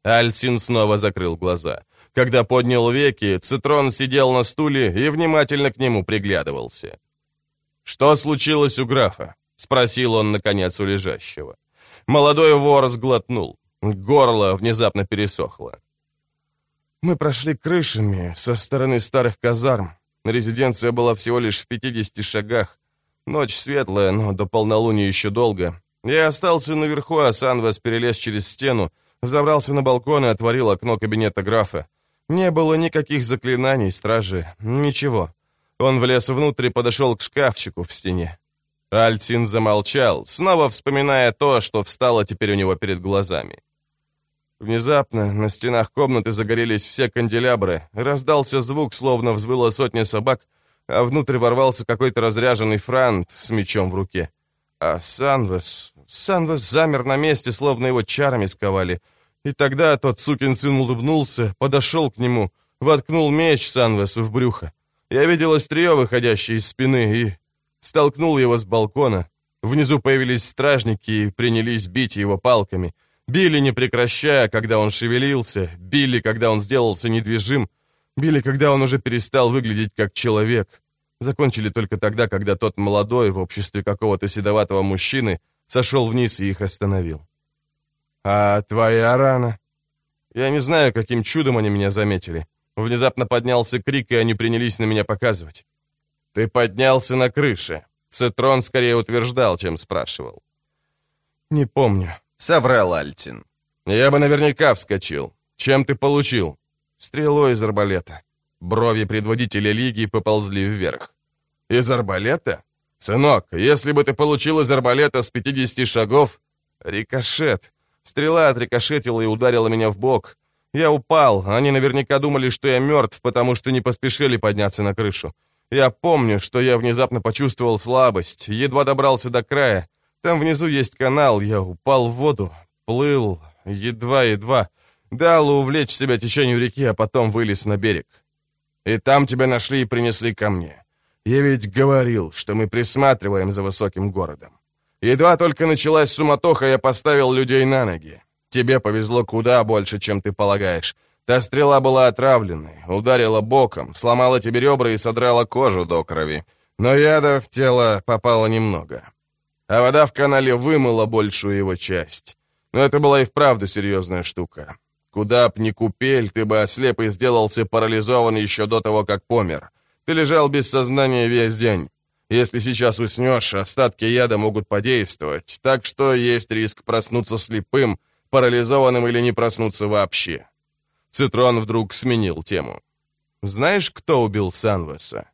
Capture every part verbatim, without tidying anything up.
Альцин снова закрыл глаза. Когда поднял веки, Цитрон сидел на стуле и внимательно к нему приглядывался. «Что случилось у графа?» — спросил он, наконец, у лежащего. Молодой вор сглотнул. Горло внезапно пересохло. «Мы прошли крышами со стороны старых казарм. Резиденция была всего лишь в пятидесяти шагах. Ночь светлая, но до полнолуния еще долго. Я остался наверху, а Санвес перелез через стену, взобрался на балкон и отворил окно кабинета графа. Не было никаких заклинаний, стражи, ничего. Он влез внутрь и подошел к шкафчику в стене». Альцин замолчал, снова вспоминая то, что встало теперь у него перед глазами. Внезапно на стенах комнаты загорелись все канделябры, раздался звук, словно взвыла сотня собак, а внутрь ворвался какой-то разряженный франт с мечом в руке. А Санвес... Санвес замер на месте, словно его чарами сковали. И тогда тот сукин сын улыбнулся, подошел к нему, воткнул меч Санвесу в брюхо. Я видел острие, выходящее из спины, и столкнул его с балкона. Внизу появились стражники и принялись бить его палками. Били, не прекращая, когда он шевелился, били, когда он сделался недвижим, били, когда он уже перестал выглядеть как человек. Закончили только тогда, когда тот молодой, в обществе какого-то седоватого мужчины, сошел вниз и их остановил. «А твоя рана?» Я не знаю, каким чудом они меня заметили. Внезапно поднялся крик, и они принялись на меня показывать. «Ты поднялся на крыше». Цитрон скорее утверждал, чем спрашивал. «Не помню», — соврал Альцин. «Я бы наверняка вскочил. Чем ты получил?» «Стрелой из арбалета». Брови предводителя лиги поползли вверх. «Из арбалета? Сынок, если бы ты получил из арбалета с пятидесяти шагов...» «Рикошет. Стрела отрикошетила и ударила меня в бок. Я упал. Они наверняка думали, что я мертв, потому что не поспешили подняться на крышу. Я помню, что я внезапно почувствовал слабость, едва добрался до края. Там внизу есть канал, я упал в воду, плыл, едва-едва. Дал увлечь себя течению реки, а потом вылез на берег. И там тебя нашли и принесли ко мне. Я ведь говорил, что мы присматриваем за высоким городом. Едва только началась суматоха, я поставил людей на ноги. Тебе повезло куда больше, чем ты полагаешь. Та стрела была отравленной, ударила боком, сломала тебе ребра и содрала кожу до крови. Но яда в тело попало немного. А вода в канале вымыла большую его часть. Но это была и вправду серьезная штука. Куда б ни купель, ты бы ослеп и сделался парализован еще до того, как помер. Ты лежал без сознания весь день. Если сейчас уснешь, остатки яда могут подействовать, так что есть риск проснуться слепым, парализованным или не проснуться вообще. Цитрон вдруг сменил тему. «Знаешь, кто убил Санвеса?»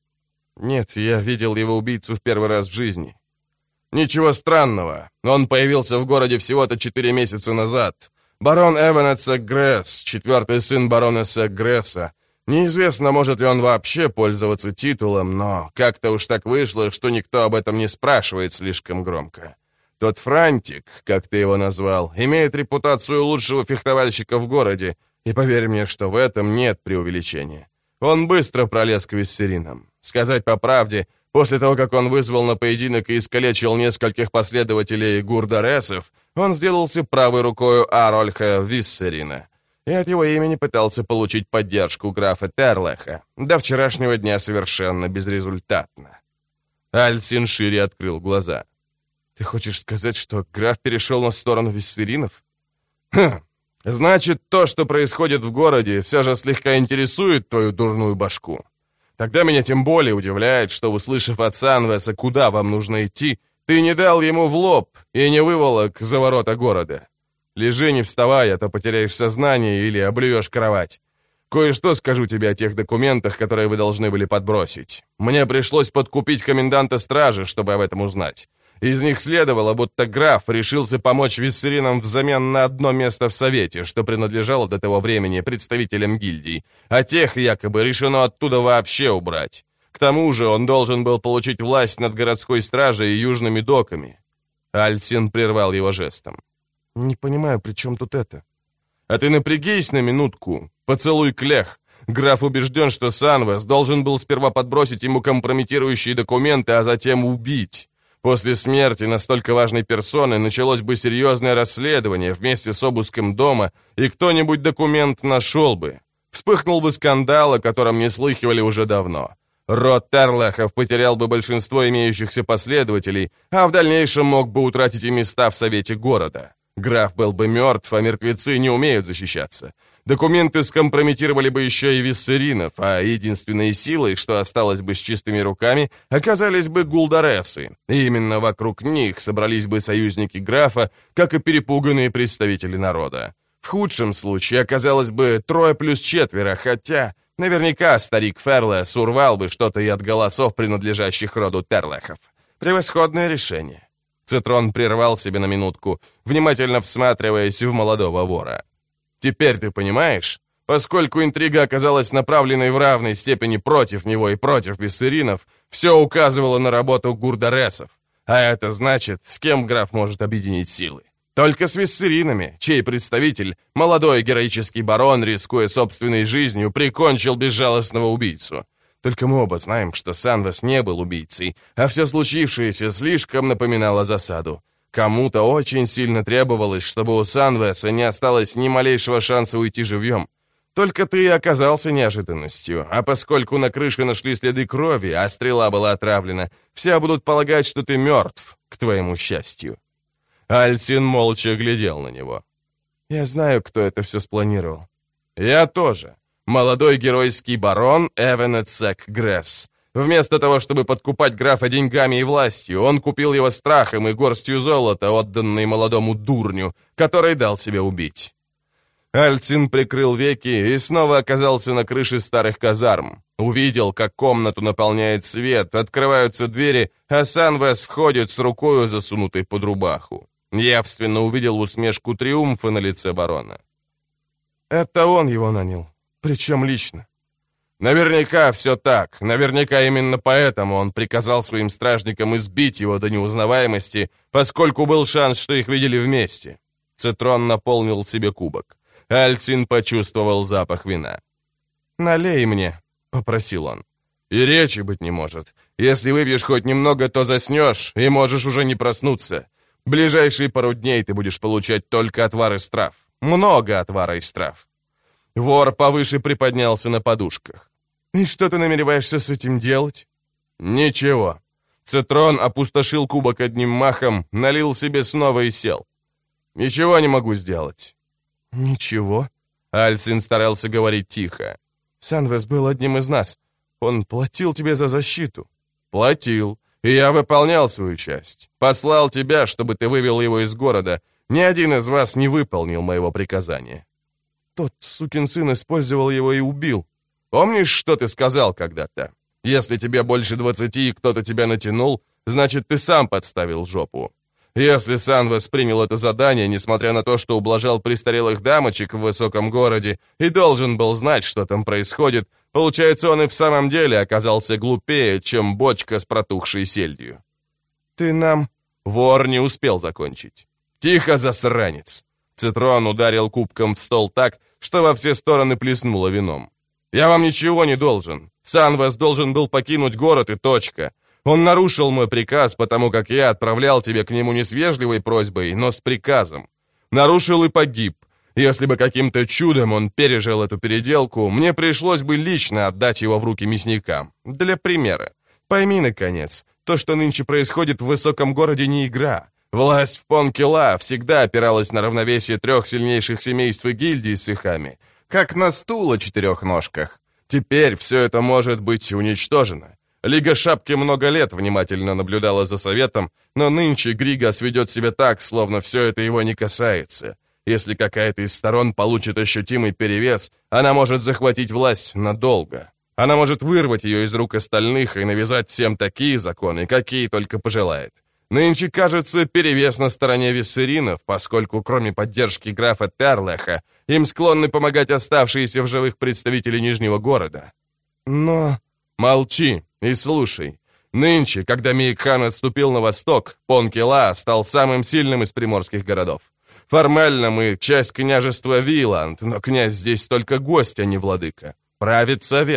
«Нет, я видел его убийцу в первый раз в жизни». «Ничего странного. Он появился в городе всего-то четыре месяца назад. Барон Эванетса Гресс, четвертый сын баронесса Гресса. Неизвестно, может ли он вообще пользоваться титулом, но как-то уж так вышло, что никто об этом не спрашивает слишком громко. Тот Франтик, как ты его назвал, имеет репутацию лучшего фехтовальщика в городе, и поверь мне, что в этом нет преувеличения. Он быстро пролез к Виссеринам. Сказать по правде, после того, как он вызвал на поединок и искалечил нескольких последователей Гурдаресов, он сделался правой рукой Арольха Виссерина. И от его имени пытался получить поддержку графа Терлеха. До вчерашнего дня совершенно безрезультатно. Альцин шире открыл глаза. «Ты хочешь сказать, что граф перешел на сторону Виссеринов?» «Хм, значит, то, что происходит в городе, все же слегка интересует твою дурную башку. Тогда меня тем более удивляет, что, услышав от Санвеса, куда вам нужно идти, ты не дал ему в лоб и не выволок за ворота города. Лежи, не вставай, а то потеряешь сознание или облюешь кровать. Кое-что скажу тебе о тех документах, которые вы должны были подбросить. Мне пришлось подкупить коменданта стражи, чтобы об этом узнать. Из них следовало, будто граф решился помочь Виссеринам взамен на одно место в Совете, что принадлежало до того времени представителям гильдий, а тех якобы решено оттуда вообще убрать. К тому же он должен был получить власть над городской стражей и южными доками. Альцин прервал его жестом. «Не понимаю, при чем тут это?» «А ты напрягись на минутку. Поцелуй Клех. Граф убежден, что Санвес должен был сперва подбросить ему компрометирующие документы, а затем убить. После смерти настолько важной персоны началось бы серьезное расследование вместе с обыском дома, и кто-нибудь документ нашел бы. Вспыхнул бы скандал, о котором не слыхивали уже давно. Род Терлахов потерял бы большинство имеющихся последователей, а в дальнейшем мог бы утратить и места в совете города. Граф был бы мертв, а мертвецы не умеют защищаться. Документы скомпрометировали бы еще и виссеринов, а единственной силой, что осталось бы с чистыми руками, оказались бы гулдаресы. И именно вокруг них собрались бы союзники графа, как и перепуганные представители народа. В худшем случае оказалось бы трое плюс четверо, хотя наверняка старик Ферлес урвал бы что-то и от голосов, принадлежащих роду Терлахов. Превосходное решение. Цитрон прервал себя на минутку, внимательно всматриваясь в молодого вора. «Теперь ты понимаешь? Поскольку интрига оказалась направленной в равной степени против него и против виссеринов, все указывало на работу гурдаресов. А это значит, с кем граф может объединить силы? Только с виссеринами, чей представитель, молодой героический барон, рискуя собственной жизнью, прикончил безжалостного убийцу. Только мы оба знаем, что Санвес не был убийцей, а все случившееся слишком напоминало засаду. Кому-то очень сильно требовалось, чтобы у Санвеса не осталось ни малейшего шанса уйти живьем. Только ты и оказался неожиданностью, а поскольку на крыше нашли следы крови, а стрела была отравлена, все будут полагать, что ты мертв, к твоему счастью». Альсин молча глядел на него. «Я знаю, кто это все спланировал». «Я тоже. Молодой геройский барон Эвенетсек Гресс. Вместо того, чтобы подкупать графа деньгами и властью, он купил его страхом и горстью золота, отданной молодому дурню, который дал себя убить». Альцин прикрыл веки и снова оказался на крыше старых казарм. Увидел, как комнату наполняет свет, открываются двери, а Санвес входит с рукою, засунутой под рубаху. Явственно увидел усмешку триумфа на лице барона. «Это он его нанял, причем лично». Наверняка все так. Наверняка именно поэтому он приказал своим стражникам избить его до неузнаваемости, поскольку был шанс, что их видели вместе. Цитрон наполнил себе кубок. Альцин почувствовал запах вина. «Налей мне», — попросил он. «И речи быть не может. Если выпьешь хоть немного, то заснешь, и можешь уже не проснуться. Ближайшие пару дней ты будешь получать только отвар из трав. Много отвара из трав». Вор повыше приподнялся на подушках. «И что ты намереваешься с этим делать?» «Ничего». Цитрон опустошил кубок одним махом, налил себе снова и сел. «Ничего не могу сделать». «Ничего?» Альцин старался говорить тихо. «Санвес был одним из нас. Он платил тебе за защиту». «Платил. И я выполнял свою часть. Послал тебя, чтобы ты вывел его из города. Ни один из вас не выполнил моего приказания». «Тот сукин сын использовал его и убил. Помнишь, что ты сказал когда-то? Если тебе больше двадцати и кто-то тебя натянул, значит, ты сам подставил жопу. Если Санвес принял это задание, несмотря на то, что ублажал престарелых дамочек в высоком городе и должен был знать, что там происходит, получается, он и в самом деле оказался глупее, чем бочка с протухшей сельдью». «Ты нам...» Вор не успел закончить. «Тихо, засранец!» Цитрон ударил кубком в стол так, что во все стороны плеснуло вином. «Я вам ничего не должен. Санвес должен был покинуть город и точка. Он нарушил мой приказ, потому как я отправлял тебя к нему не с вежливой просьбой, но с приказом. Нарушил и погиб. Если бы каким-то чудом он пережил эту переделку, мне пришлось бы лично отдать его в руки мясникам. Для примера. Пойми, наконец, то, что нынче происходит в высоком городе, не игра. Власть в Понкела всегда опиралась на равновесие трех сильнейших семейств и гильдий с ихами, как на стул о четырех ножках. Теперь все это может быть уничтожено. Лига Шапки много лет внимательно наблюдала за советом, но нынче Григас ведет себя так, словно все это его не касается. Если какая-то из сторон получит ощутимый перевес, она может захватить власть надолго. Она может вырвать ее из рук остальных и навязать всем такие законы, какие только пожелает. Нынче, кажется, перевес на стороне виссеринов, поскольку кроме поддержки графа Терлаха, им склонны помогать оставшиеся в живых представители Нижнего города. Но... Молчи и слушай. Нынче, когда Мейкхан отступил на восток, Понкела стал самым сильным из приморских городов. Формально мы часть княжества Виланд, но князь здесь только гость, а не владыка. Правит совет.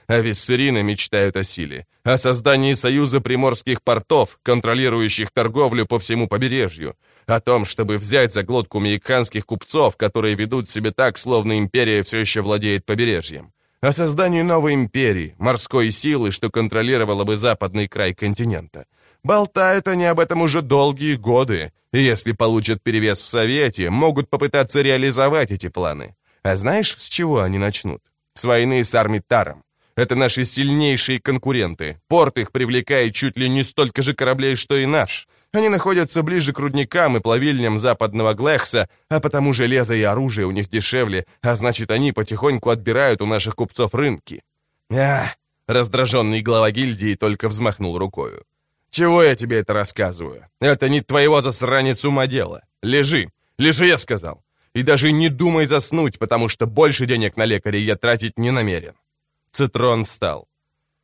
А виссерины мечтают о силе, о создании союза приморских портов, контролирующих торговлю по всему побережью, о том, чтобы взять за глотку мексиканских купцов, которые ведут себя так, словно империя все еще владеет побережьем, о создании новой империи, морской силы, что контролировала бы западный край континента. Болтают они об этом уже долгие годы, и если получат перевес в Совете, могут попытаться реализовать эти планы. А знаешь, с чего они начнут? С войны с Армитаром. Это наши сильнейшие конкуренты. Порт их привлекает чуть ли не столько же кораблей, что и наш. Они находятся ближе к рудникам и плавильням западного Глэхса, а потому железо и оружие у них дешевле, а значит, они потихоньку отбирают у наших купцов рынки. Ах! Раздраженный глава гильдии только взмахнул рукою. «Чего я тебе это рассказываю? Это не твоего засранец ума дело. Лежи, лежи, я сказал. И даже не думай заснуть, потому что больше денег на лекаря я тратить не намерен». Цитрон встал.